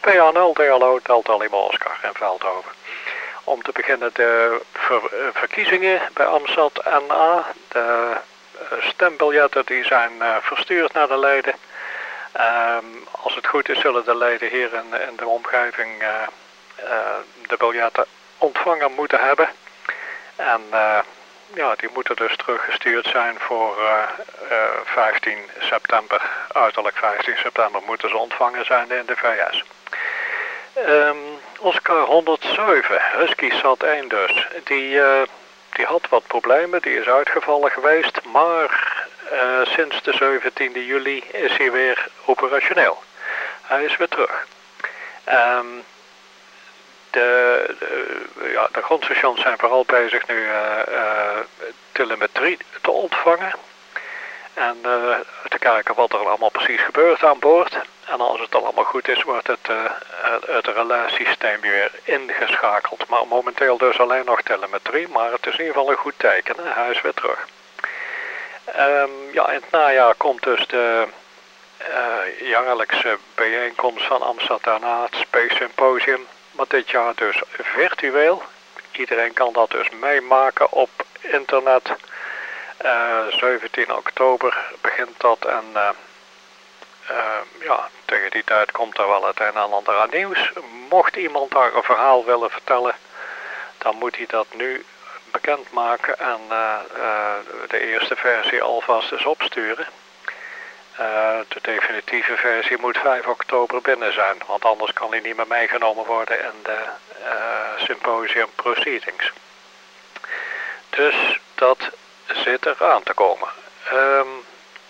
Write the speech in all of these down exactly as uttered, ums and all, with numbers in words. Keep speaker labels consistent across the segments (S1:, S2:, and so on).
S1: V A nul, D L O, Delta Lima Oscar in Veldhoven. Om te beginnen de ver, verkiezingen bij AMSAT N A. De stembiljetten die zijn uh, verstuurd naar de leden. Um, als het goed is zullen de leden hier in, in de omgeving uh, uh, de biljetten ontvangen moeten hebben. En uh, ja, die moeten dus teruggestuurd zijn voor uh, uh, vijftien september. Uiterlijk vijftien september moeten ze ontvangen zijn in de V S. Um, Oscar honderdzeven, Husky Sat één dus, die, uh, die had wat problemen, die is uitgevallen geweest, maar uh, sinds de zeventiende juli is hij weer operationeel. Hij is weer terug. Um, de, de, ja, de grondstations zijn vooral bezig nu uh, uh, telemetrie te ontvangen en uh, te kijken wat er allemaal precies gebeurt aan boord. En als het allemaal goed is, wordt het, uh, het relaissysteem weer ingeschakeld. Maar momenteel dus alleen nog telemetrie, maar het is in ieder geval een goed teken. Hè? Hij is weer terug. Um, ja, in het najaar komt dus de uh, jaarlijkse bijeenkomst van AMSAT N A, het Space Symposium. Maar dit jaar dus virtueel. Iedereen kan dat dus meemaken op internet. Uh, zeventien oktober begint dat en... Uh, Uh, ja, tegen die tijd komt er wel het een en ander aan nieuws. Mocht iemand daar een verhaal willen vertellen, dan moet hij dat nu bekendmaken en uh, uh, de eerste versie alvast eens opsturen. Uh, de definitieve versie moet vijf oktober binnen zijn, want anders kan hij niet meer meegenomen worden in de uh, symposium proceedings. Dus dat zit er aan te komen. Um,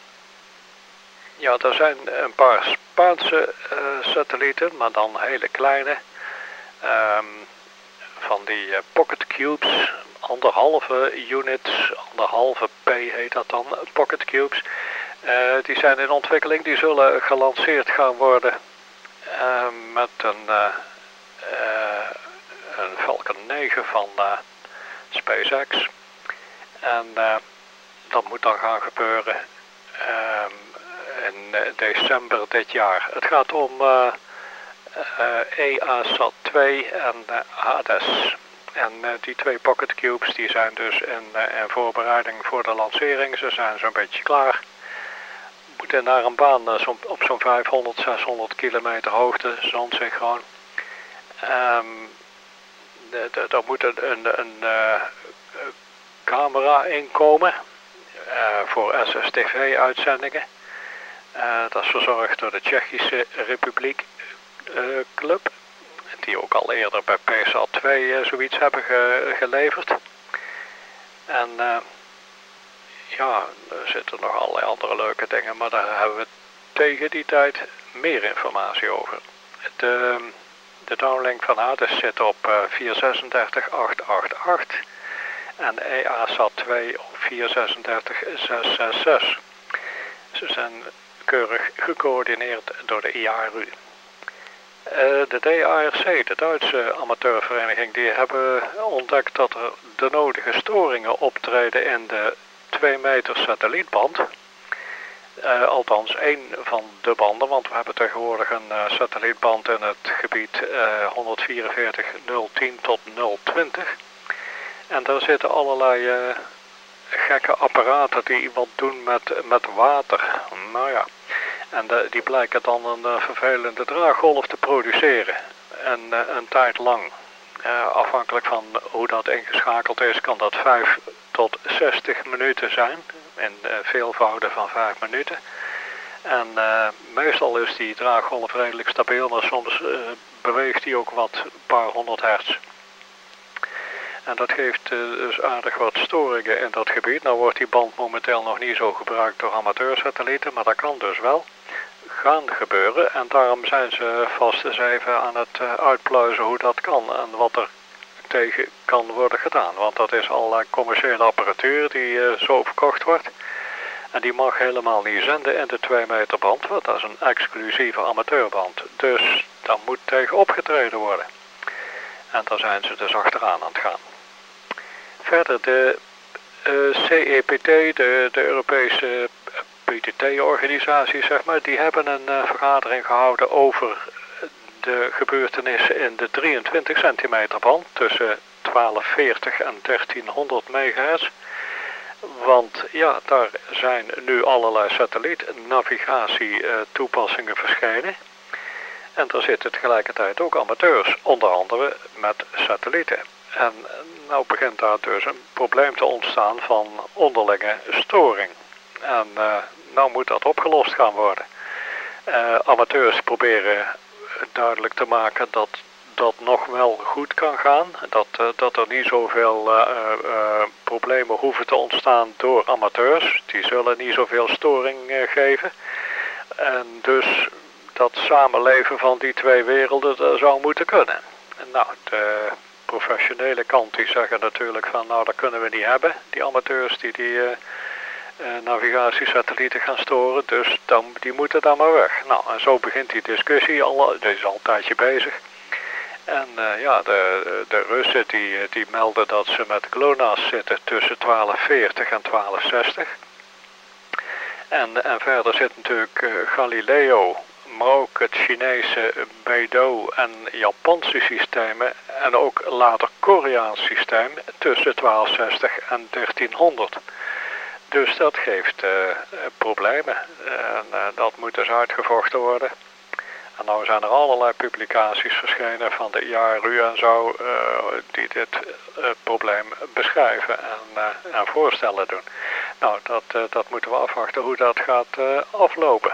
S1: Ja, er zijn een paar Spaanse uh, satellieten, maar dan hele kleine. Um, van die uh, pocket cubes, anderhalve units, anderhalve P heet dat dan, pocket cubes. Uh, die zijn in ontwikkeling, die zullen gelanceerd gaan worden uh, met een, uh, uh, een Falcon negen van uh, SpaceX. En uh, dat moet dan gaan gebeuren. Um, in december dit jaar. Het gaat om uh, uh, E A S A T twee en uh, Hades. En uh, die twee pocket cubes die zijn dus in, uh, in voorbereiding voor de lancering. Ze zijn zo'n beetje klaar. Moeten naar een baan uh, zo, op zo'n vijfhonderd, zeshonderd kilometer hoogte, zonsynchroon. Um, Daar moet een, een, een uh, camera in komen uh, voor S S T V-uitzendingen. Uh, dat is verzorgd door de Tsjechische Republiek uh, Club, die ook al eerder bij P S A T twee uh, zoiets hebben ge geleverd. En uh, ja, er zitten nog allerlei andere leuke dingen, maar daar hebben we tegen die tijd meer informatie over. De, de downlink van Hades zit op uh, vier zes acht acht acht acht en E A S A T twee op vier zes zes zes zes. Ze zijn keurig gecoördineerd door de I A R U. Uh, de D A R C, de Duitse amateurvereniging, die hebben ontdekt dat er de nodige storingen optreden in de twee meter satellietband. Uh, althans één van de banden, want we hebben tegenwoordig een uh, satellietband in het gebied uh, honderdvierenveertig nul tien tot nul twintig. En daar zitten allerlei uh, gekke apparaten die wat doen met, met water. Nou ja, en de, die blijken dan een uh, vervelende draaggolf te produceren. En uh, een tijd lang. Uh, afhankelijk van hoe dat ingeschakeld is, kan dat vijf tot zestig minuten zijn. In uh, veelvouden van vijf minuten. En uh, meestal is die draaggolf redelijk stabiel, maar soms uh, beweegt die ook wat, een paar honderd hertz. En dat geeft uh, dus aardig wat storingen in dat gebied. Nou wordt die band momenteel nog niet zo gebruikt door amateursatellieten, maar dat kan dus wel gaan gebeuren. En daarom zijn ze vast eens even aan het uh, uitpluizen hoe dat kan en wat er tegen kan worden gedaan. Want dat is al commerciële apparatuur die uh, zo verkocht wordt. En die mag helemaal niet zenden in de twee meter band, want dat is een exclusieve amateurband. Dus daar moet tegen opgetreden worden. En daar zijn ze dus achteraan aan het gaan. Verder de uh, C E P T, de, de Europese P T T-organisatie, zeg maar, die hebben een uh, vergadering gehouden over de gebeurtenissen in de drieëntwintig centimeter band tussen twaalf veertig en dertienhonderd megahertz. Want ja, daar zijn nu allerlei satellietnavigatie uh, toepassingen verschenen. En er zitten tegelijkertijd ook amateurs, onder andere met satellieten. En nou begint daar dus een probleem te ontstaan van onderlinge storing. En uh, nou moet dat opgelost gaan worden. Uh, amateurs proberen duidelijk te maken dat dat nog wel goed kan gaan. Dat, uh, dat er niet zoveel uh, uh, problemen hoeven te ontstaan door amateurs. Die zullen niet zoveel storing uh, geven. En dus dat samenleven van die twee werelden uh, zou moeten kunnen. En nou, de professionele kant die zeggen natuurlijk van nou dat kunnen we niet hebben. Die amateurs die die uh, uh, navigatiesatellieten gaan storen. Dus dan, die moeten dan maar weg. Nou, en zo begint die discussie. Al, die is al een tijdje bezig. En uh, ja, de, de Russen die, die melden dat ze met GLONASS zitten tussen twaalf veertig en twaalf zestig. En, en verder zit natuurlijk uh, Galileo, maar ook het Chinese Beidou en Japanse systemen en ook later Koreaans systeem tussen twaalf zestig en dertienhonderd. Dus dat geeft uh, problemen en uh, dat moet dus uitgevochten worden. En nou zijn er allerlei publicaties verschenen van de I A R U en zo uh, die dit uh, probleem beschrijven en, uh, en voorstellen doen. Nou, dat, uh, dat moeten we afwachten hoe dat gaat uh, aflopen.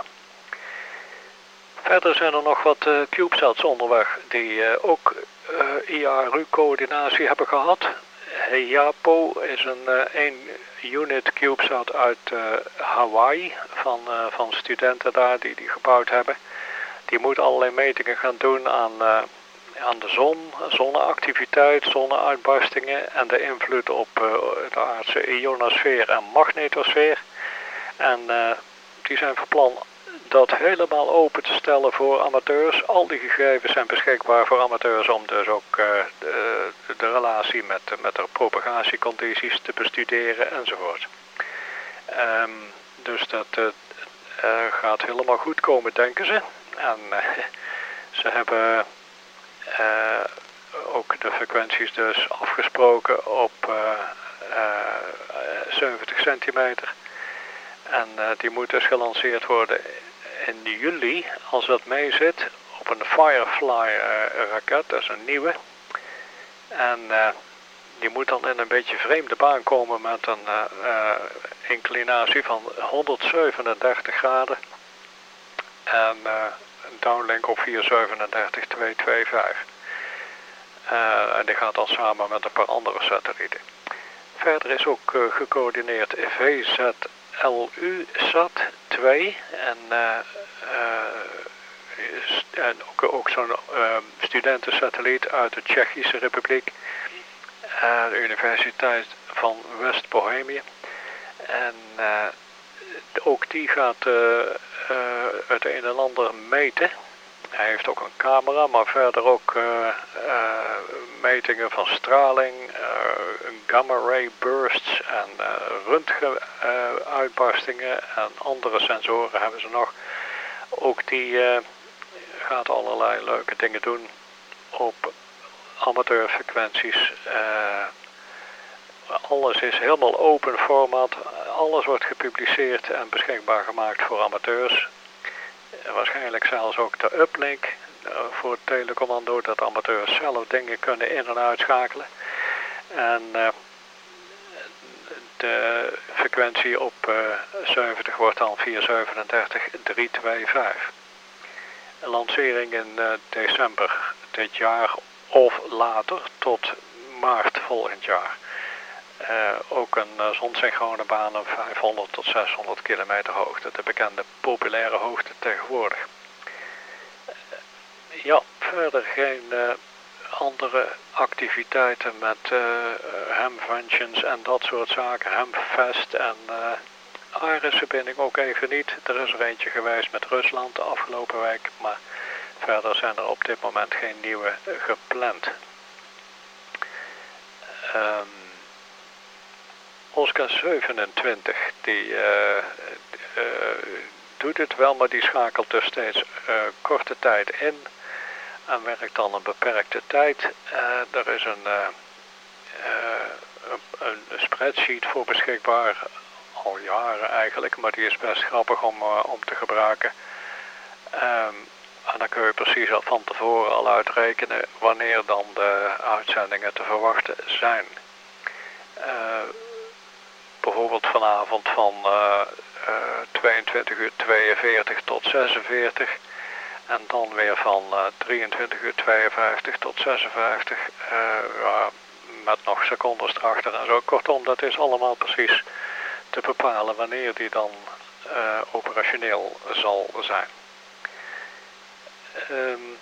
S1: Verder zijn er nog wat uh, CubeSats onderweg die uh, ook uh, I A R U-coördinatie hebben gehad. HEIAPO is een uh, één unit CubeSat uit uh, Hawaii van, uh, van studenten daar die die gebouwd hebben. Die moet allerlei metingen gaan doen aan, uh, aan de zon, zonneactiviteit, zonneuitbarstingen en de invloed op uh, de aardse ionosfeer en magnetosfeer. En uh, die zijn van plan dat helemaal open te stellen voor amateurs. Al die gegevens zijn beschikbaar voor amateurs om dus ook uh, de, de relatie met, met de propagatiecondities te bestuderen enzovoort. Um, dus dat uh, uh, gaat helemaal goed komen, denken ze. En uh, ze hebben uh, ook de frequenties dus afgesproken op uh, uh, zeventig centimeter. En uh, die moet dus gelanceerd worden in juli, als dat mee zit, op een Firefly uh, raket, dat is een nieuwe. En uh, die moet dan in een beetje vreemde baan komen met een uh, uh, inclinatie van honderdzevenendertig graden. En uh, een downlink op vierhonderdzevenendertig twee vijfentwintig. Uh, en die gaat dan samen met een paar andere satellieten. Verder is ook uh, gecoördineerd V Z L U SAT twee en, uh, uh, en ook, ook zo'n uh, studentensatelliet uit de Tsjechische Republiek, uh, de Universiteit van West-Bohemië. En uh, ook die gaat uh, uh, het een en ander meten. Hij heeft ook een camera, maar verder ook uh, uh, metingen van straling, uh, gamma-ray bursts en uh, röntgen-uitbarstingen uh, en andere sensoren hebben ze nog. Ook die uh, gaat allerlei leuke dingen doen op amateurfrequenties. Uh, alles is helemaal open format, alles wordt gepubliceerd en beschikbaar gemaakt voor amateurs. Waarschijnlijk zelfs ook de uplink uh, voor het telecommando, dat amateurs zelf dingen kunnen in- en uitschakelen. En uh, de frequentie op uh, zeventig wordt dan vierhonderdzevenendertig drie vijfentwintig. Een lancering in uh, december dit jaar of later tot maart volgend jaar. Uh, ook een uh, zonsynchrone baan op vijfhonderd tot zeshonderd kilometer hoogte, de bekende populaire hoogte tegenwoordig. Uh, ja, verder geen uh, andere activiteiten met uh, hamfunctions en dat soort zaken, hamfest en uh, Iris-verbinding ook even niet. Er is er eentje geweest met Rusland de afgelopen week, maar verder zijn er op dit moment geen nieuwe uh, gepland. Um, Oscar zevenentwintig, die uh, uh, doet het wel, maar die schakelt dus steeds uh, korte tijd in. en werkt dan een beperkte tijd. Uh, er is een, uh, uh, een, een spreadsheet voor beschikbaar, al jaren eigenlijk, maar die is best grappig om, uh, om te gebruiken. Um, en dan kun je precies al van tevoren al uitrekenen wanneer dan de uitzendingen te verwachten zijn. Uh, bijvoorbeeld vanavond van uh, uh, tweeëntwintig uur tweeënveertig tot zesenveertig. En dan weer van uh, drieëntwintig uur tweeënvijftig tot zesenvijftig. Uh, ja, met nog secondes erachter en zo. Kortom, dat is allemaal precies te bepalen wanneer die dan uh, operationeel zal zijn. Um,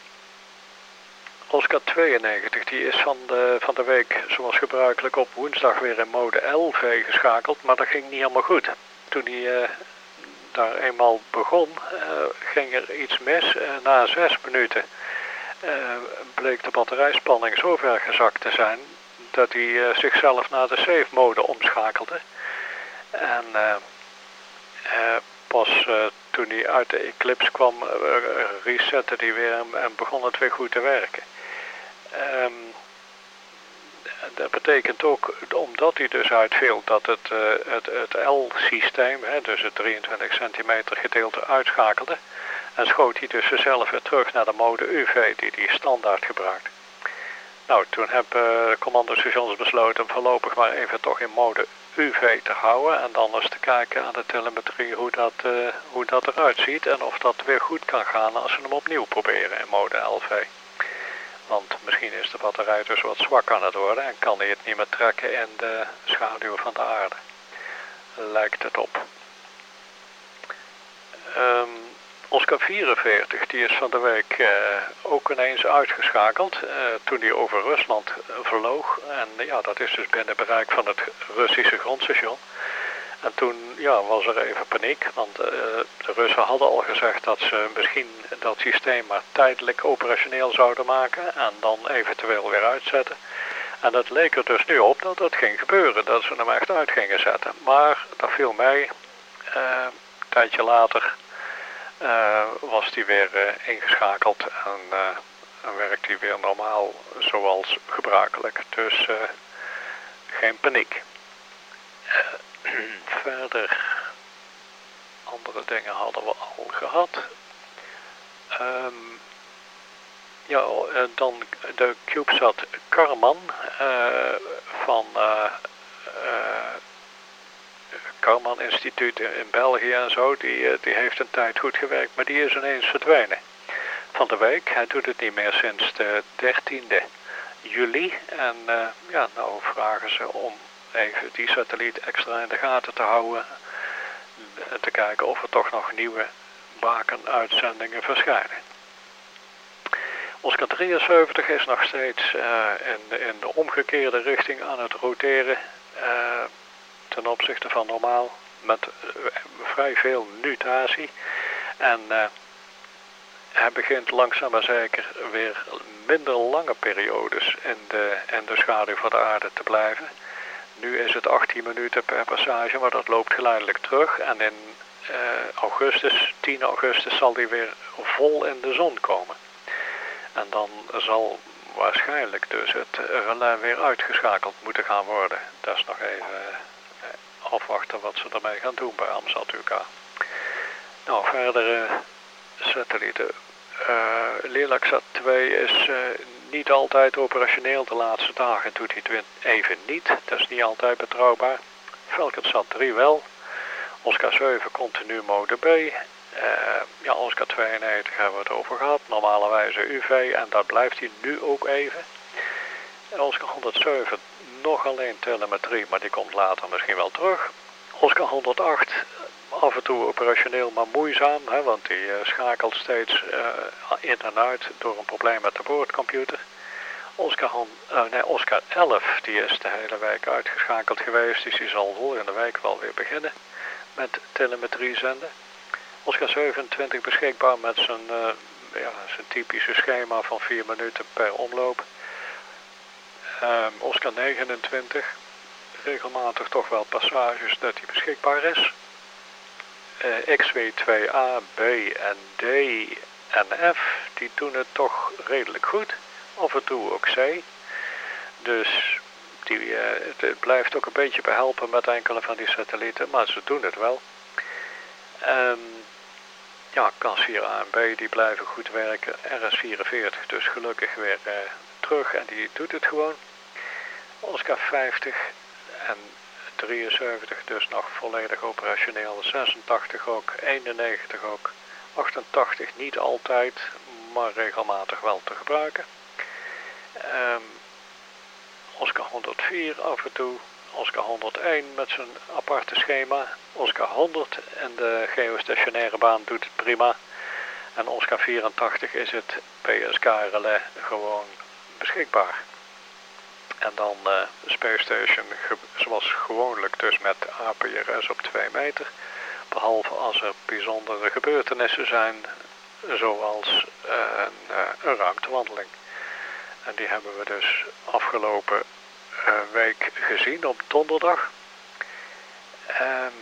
S1: Oscar tweeënnegentig die is van de, van de week zoals gebruikelijk op woensdag weer in mode L V geschakeld, maar dat ging niet helemaal goed. Toen hij uh, daar eenmaal begon, uh, ging er iets mis. Uh, na zes minuten uh, bleek de batterijspanning zo ver gezakt te zijn dat hij uh, zichzelf naar de safe mode omschakelde. En uh, uh, pas uh, toen hij uit de Eclipse kwam, uh, resette hij weer en, en begon het weer goed te werken. Um, dat betekent ook, omdat hij dus uitviel, dat het, uh, het, het L-systeem, hè, dus het drieëntwintig centimeter gedeelte, uitschakelde. En schoot hij dus zelf weer terug naar de mode U V die hij standaard gebruikt. Nou, toen hebben uh, commandostations besloten om voorlopig maar even toch in mode U V te houden. En dan eens te kijken aan de telemetrie hoe dat, uh, hoe dat eruit ziet. En of dat weer goed kan gaan als we hem opnieuw proberen in mode L V. Want misschien is de batterij dus wat zwak aan het worden en kan hij het niet meer trekken in de schaduw van de aarde. Lijkt het op. Um, Oscar vierenveertig die is van de week uh, ook ineens uitgeschakeld uh, toen hij over Rusland uh, vloog. En ja, dat is dus binnen bereik van het Russische grondstation. En toen ja, was er even paniek, want uh, de Russen hadden al gezegd dat ze misschien dat systeem maar tijdelijk operationeel zouden maken en dan eventueel weer uitzetten. En het leek er dus nu op dat dat ging gebeuren, dat ze hem echt uit gingen zetten. Maar dat viel mee. Uh, een tijdje later uh, was hij weer uh, ingeschakeld en, uh, en werkt hij weer normaal zoals gebruikelijk. Dus uh, geen paniek. Uh, Verder, andere dingen hadden we al gehad. Um, ja, dan de CubeSat Karman uh, van uh, uh, Karman Instituut in België en zo. Die, die heeft een tijd goed gewerkt, maar die is ineens verdwenen van de week. Hij doet het niet meer sinds de dertiende juli. En uh, ja, nou vragen ze om even die satelliet extra in de gaten te houden. En te kijken of er toch nog nieuwe bakenuitzendingen verschijnen. Oscar drieënzeventig is nog steeds uh, in, in de omgekeerde richting aan het roteren. Uh, ten opzichte van normaal. Met uh, vrij veel nutatie. En uh, hij begint langzaam maar zeker weer minder lange periodes in de, in de schaduw van de aarde te blijven. Nu is het achttien minuten per passage, maar dat loopt geleidelijk terug. En in uh, augustus, tien augustus, zal die weer vol in de zon komen. En dan zal waarschijnlijk dus het relais weer uitgeschakeld moeten gaan worden. Dat is nog even uh, afwachten wat ze ermee gaan doen bij AMSAT U K. Nou, verdere satellieten. Uh, Lilacsat twee is uh, niet altijd operationeel. De laatste dagen doet hij het even niet. Dat is niet altijd betrouwbaar. Falconsat drie wel. Oscar zeven continu mode B. Uh, ja, Oscar tweeënnegentig hebben we het over gehad. Normale wijze U V. En daar blijft hij nu ook even. Oscar honderdzeven nog alleen telemetrie. Maar die komt later misschien wel terug. Oscar honderdacht af en toe operationeel, maar moeizaam, hè, want die uh, schakelt steeds uh, in en uit door een probleem met de boordcomputer. Oscar, uh, nee, Oscar elf die is de hele week uitgeschakeld geweest, dus die zal volgende week wel weer beginnen met telemetrie zenden. Oscar zevenentwintig beschikbaar met zijn, uh, ja, zijn typische schema van vier minuten per omloop. Um, Oscar negenentwintig, regelmatig toch wel passages dat hij beschikbaar is. Uh, X W twee A, B en D en F, die doen het toch redelijk goed. Af en toe ook C. Dus die, uh, het, het blijft ook een beetje behelpen met enkele van die satellieten, maar ze doen het wel. Um, ja, C A S vier A en B die blijven goed werken. R S vierenveertig dus gelukkig weer uh, terug en die doet het gewoon. Oscar vijftig en drieënzeventig dus nog volledig operationeel. zesentachtig ook, eenennegentig ook. achtentachtig niet altijd, maar regelmatig wel te gebruiken. Um, Oscar honderdvier af en toe. Oscar honderdéén met zijn aparte schema. Oscar honderd en de geostationaire baan doet het prima. En Oscar vierentachtig is het P S K relais gewoon beschikbaar. En dan uh, Space Station zoals gewoonlijk dus met A P R S op twee meter. Behalve als er bijzondere gebeurtenissen zijn, zoals uh, een, uh, een ruimtewandeling. En die hebben we dus afgelopen uh, week gezien op donderdag. Um,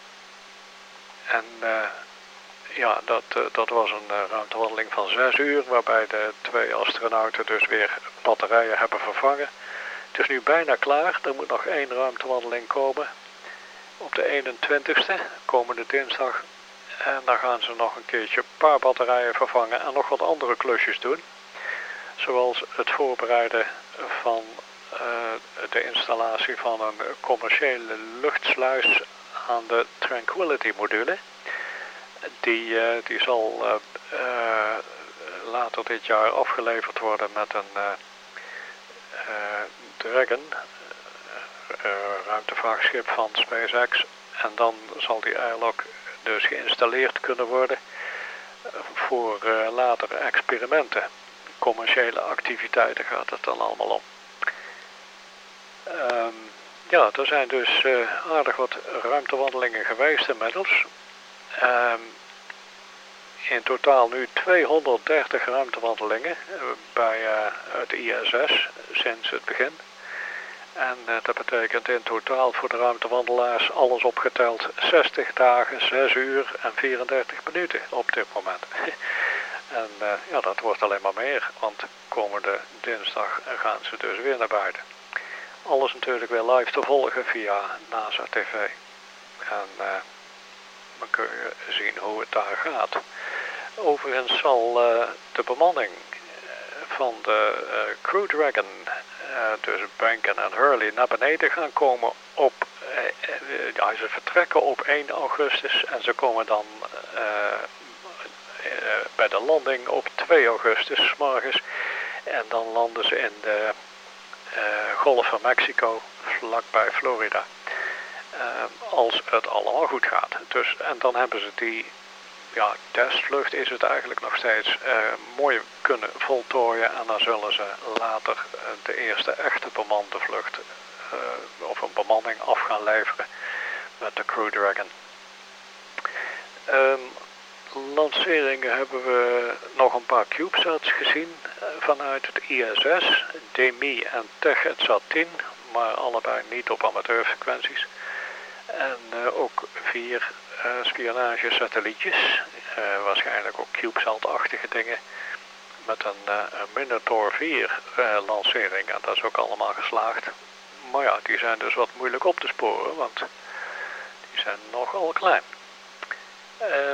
S1: en uh, ja, dat, uh, dat was een uh, ruimtewandeling van zes uur, waarbij de twee astronauten dus weer batterijen hebben vervangen. Het is nu bijna klaar, er moet nog één ruimtewandeling komen. Op de eenentwintigste, komende dinsdag. En dan gaan ze nog een keertje een paar batterijen vervangen en nog wat andere klusjes doen. Zoals het voorbereiden van uh, de installatie van een commerciële luchtsluis aan de Tranquility module. Die, uh, die zal uh, uh, later dit jaar afgeleverd worden met een uh, uh, Dragon, uh, ruimtevaartschip van SpaceX. En dan zal die airlock dus geïnstalleerd kunnen worden voor uh, latere experimenten. Commerciële activiteiten gaat het dan allemaal om. Um, ja, er zijn dus uh, aardig wat ruimtewandelingen geweest inmiddels. Um, in totaal nu tweehonderddertig ruimtewandelingen uh, bij uh, het I S S sinds het begin. En uh, dat betekent in totaal voor de ruimtewandelaars alles opgeteld zestig dagen, zes uur en vierendertig minuten op dit moment. En uh, ja, dat wordt alleen maar meer, want komende dinsdag gaan ze dus weer naar buiten. Alles natuurlijk weer live te volgen via NASA T V. En uh, dan kun je zien hoe het daar gaat. Overigens zal uh, de bemanning van de uh, Crew Dragon, uh, dus Benken en Hurley, naar beneden gaan komen op, uh, uh, ja, ze vertrekken op één augustus en ze komen dan uh, uh, bij de landing op twee augustus 's morgens. En dan landen ze in de uh, Golf van Mexico, vlakbij Florida. Uh, als het allemaal goed gaat. Dus, en dan hebben ze die ja, testvlucht is het eigenlijk nog steeds uh, mooi kunnen voltooien. En dan zullen ze later uh, de eerste echte bemande vlucht uh, of een bemanning af gaan leveren met de Crew Dragon. Um, lanceringen hebben we nog een paar CubeSats gezien uh, vanuit het I S S, D M I en TechEtSat tien, maar allebei niet op amateurfrequenties. En uh, ook vier uh, spionagesatellietjes, uh, waarschijnlijk ook CubeSat-achtige dingen, met een, uh, een Minotaur vier uh, lancering. En dat is ook allemaal geslaagd. Maar ja, die zijn dus wat moeilijk op te sporen, want die zijn nogal klein. Uh,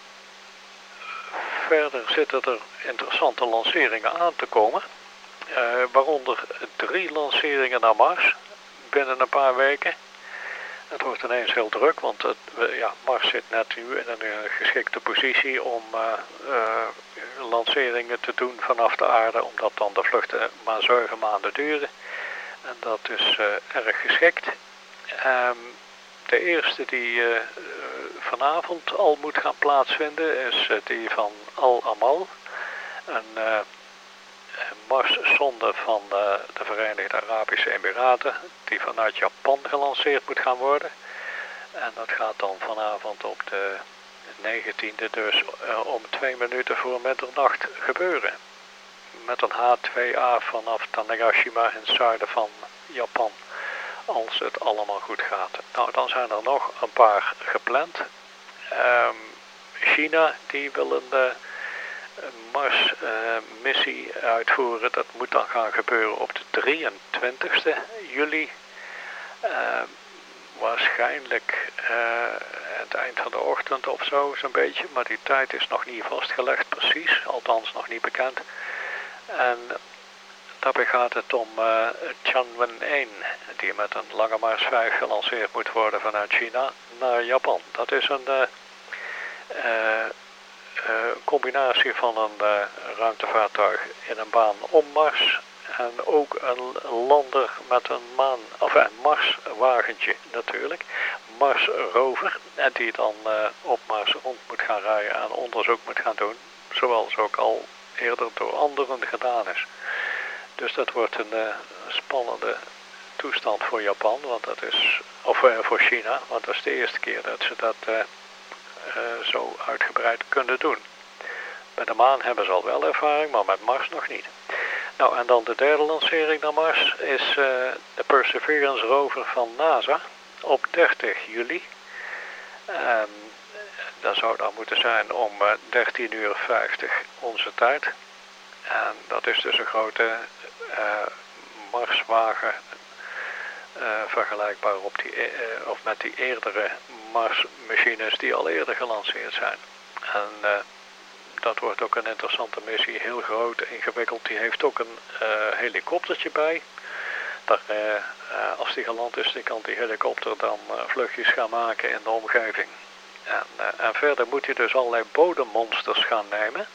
S1: verder zitten er interessante lanceringen aan te komen. Uh, waaronder drie lanceringen naar Mars binnen een paar weken. Het wordt ineens heel druk, want het, ja, Mars zit net nu in een uh, geschikte positie om uh, uh, lanceringen te doen vanaf de aarde, omdat dan de vluchten maar zeven maanden duren. En dat is uh, erg geschikt. Um, de eerste die uh, vanavond al moet gaan plaatsvinden is uh, die van Al-Amal, een uh, Marszonde van de, de Verenigde Arabische Emiraten, die vanuit Japan gelanceerd moet gaan worden. En dat gaat dan vanavond op de negentiende, dus uh, om twee minuten voor middernacht gebeuren. Met een H twee A vanaf Tanegashima in het zuiden van Japan, als het allemaal goed gaat. Nou, dan zijn er nog een paar gepland. Um, China, die wil een... Uh, Mars-missie uh, uitvoeren. Dat moet dan gaan gebeuren op de drieëntwintigste juli. Uh, waarschijnlijk uh, het eind van de ochtend of zo, zo'n beetje. Maar die tijd is nog niet vastgelegd precies, althans nog niet bekend. En daarbij gaat het om uh, Tianwen één, die met een Lange Mars vijf gelanceerd moet worden vanuit China naar Japan. Dat is een uh, uh, uh, combinatie van een uh, ruimtevaartuig in een baan om Mars en ook een lander met een maan, of een Marswagentje natuurlijk, Mars rover, en die dan uh, op Mars rond moet gaan rijden en onderzoek moet gaan doen, zoals ook al eerder door anderen gedaan is. Dus dat wordt een uh, spannende toestand voor Japan, want dat is, of uh, voor China, want dat is de eerste keer dat ze dat uh, uh, zo uitgebreid kunnen doen. Bij de maan hebben ze al wel ervaring, maar met Mars nog niet. Nou, en dan de derde lancering naar Mars is uh, de Perseverance rover van NASA op dertig juli. Um, dat zou dan moeten zijn om uh, dertien uur vijftig onze tijd. En dat is dus een grote uh, Marswagen uh, vergelijkbaar op die, uh, of met die eerdere Marsmachines die al eerder gelanceerd zijn. En uh, dat wordt ook een interessante missie, heel groot, ingewikkeld. Die heeft ook een uh, helikoptertje bij. Daar, uh, uh, als die geland is, dan kan die helikopter dan uh, vluchtjes gaan maken in de omgeving. En, uh, en verder moet hij dus allerlei bodemmonsters gaan nemen.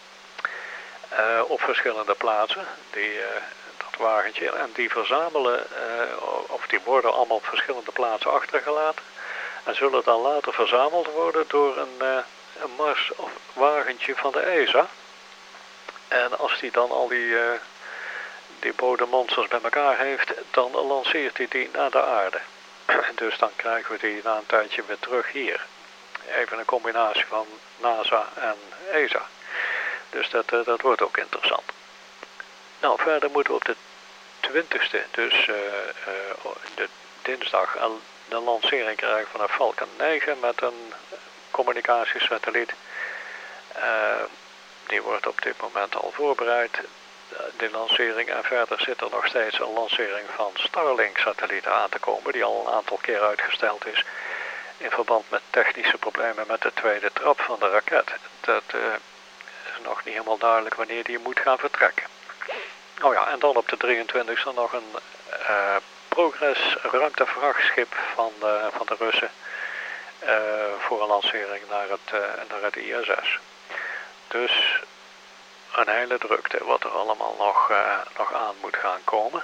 S1: Uh, op verschillende plaatsen, die, uh, dat wagentje. En die verzamelen, uh, of die worden allemaal op verschillende plaatsen achtergelaten. En zullen dan later verzameld worden door een, uh, een Mars of wagentje van de E S A. En als die dan al die, uh, die bodemmonsters bij elkaar heeft, dan lanceert hij die naar de aarde. Dus dan krijgen we die na een tijdje weer terug hier. Even een combinatie van NASA en E S A. Dus dat, uh, dat wordt ook interessant. Nou, verder moeten we op de twintigste, dus uh, uh, de dinsdag, de lancering krijgen van een Falcon negen met een communicatiesatelliet. Uh, die wordt op dit moment al voorbereid, de lancering. En verder zit er nog steeds een lancering van Starlink-satellieten aan te komen, die al een aantal keer uitgesteld is in verband met technische problemen met de tweede trap van de raket. Dat uh, is nog niet helemaal duidelijk wanneer die moet gaan vertrekken. Oh ja, en dan op de drieëntwintigste nog een uh, Progress ruimtevrachtschip van de, van de Russen uh, voor een lancering naar het, uh, naar het I S S. Dus een hele drukte wat er allemaal nog, uh, nog aan moet gaan komen.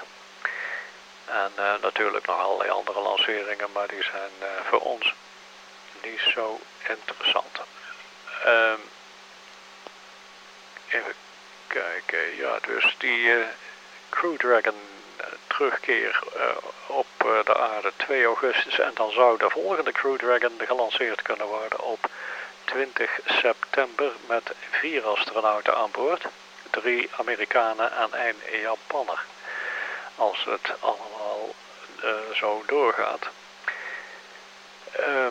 S1: En uh, natuurlijk nog allerlei andere lanceringen, maar die zijn uh, voor ons niet zo interessant. Um, even kijken, ja, dus die uh, Crew Dragon uh, terugkeer uh, op uh, de aarde twee augustus, en dan zou de volgende Crew Dragon gelanceerd kunnen worden op twintig september met vier astronauten aan boord, drie Amerikanen en één Japanner. Als het allemaal uh, zo doorgaat. Um,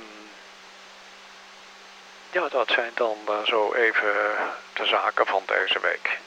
S1: ja, dat zijn dan uh, zo even de zaken van deze week.